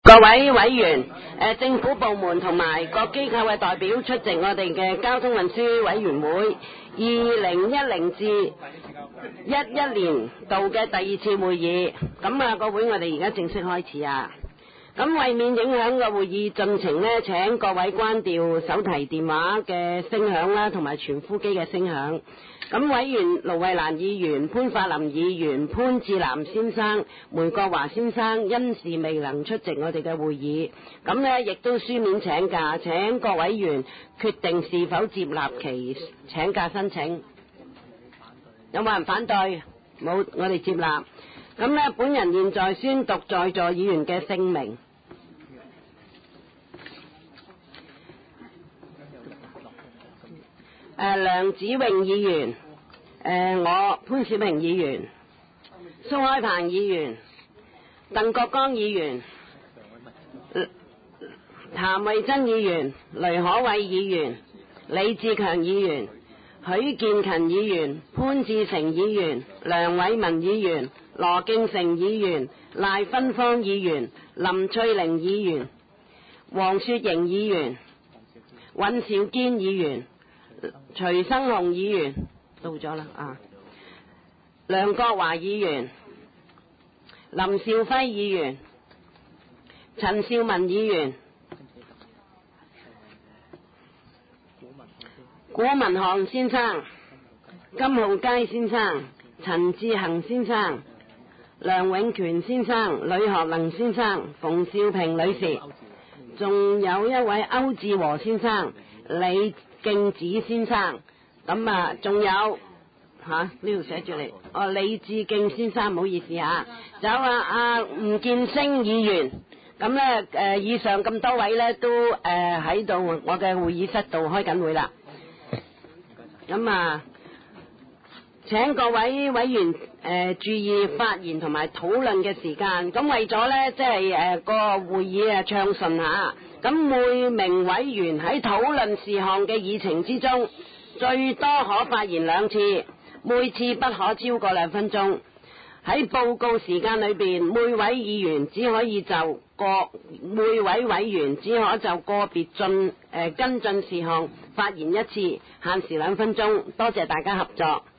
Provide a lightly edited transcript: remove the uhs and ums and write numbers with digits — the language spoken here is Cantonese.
各位委員、政府部門同埋各機構嘅代表出席我哋嘅交通運輸委員會2010至11年度嘅第二次會議。咁個會我哋而家正式開始啊。咁為免影響個會議進程呢，請各位關掉手提電話嘅聲響啦，同埋傳呼機嘅聲響。咁委員盧慧蘭議員、潘法林議員、潘志南先生、梅國華先生因事未能出席我哋嘅會議，咁呢亦都書面請假，請各委員決定是否接納其請假申請。有冇人反對？冇，我哋接納。咁呢，本人現在宣讀在座議員嘅姓名。梁子穎議員，我潘小平議員，蘇開鵬議員，鄧國剛議員，譚慧珍議員，雷可偉議員，李志強議員，許建勤議員，潘志成議員，梁偉文議員，羅敬成議員，賴芬芳議員，林翠玲議員，黃雪瑩議員，尹兆堅議員，徐生雄議員到咗啦啊，梁國華議員，林兆輝議員，陳兆文議員，古文漢先生，金浩佳先生，陳志恒先生，梁永權先生，呂學能先生，馮兆平女士，仲有一位歐志和先生，李敬子先生，咁仲有呢度寫住嚟，李志敬先生，唔好意思嚇，仲有吳建升議員，咁呢以上咁多位呢都喺度我嘅會議室度開緊會啦，咁請各位委員注意發言同埋討論嘅時間，咁為咗呢即係個會議暢順下，咁每名委員喺討論事項嘅議程之中，最多可發言2次，每次不可超過2分鐘。喺報告時間裏邊，每位議員只可以就每位委員只可就個別跟進事項發言1次，限時2分鐘。多謝大家合作。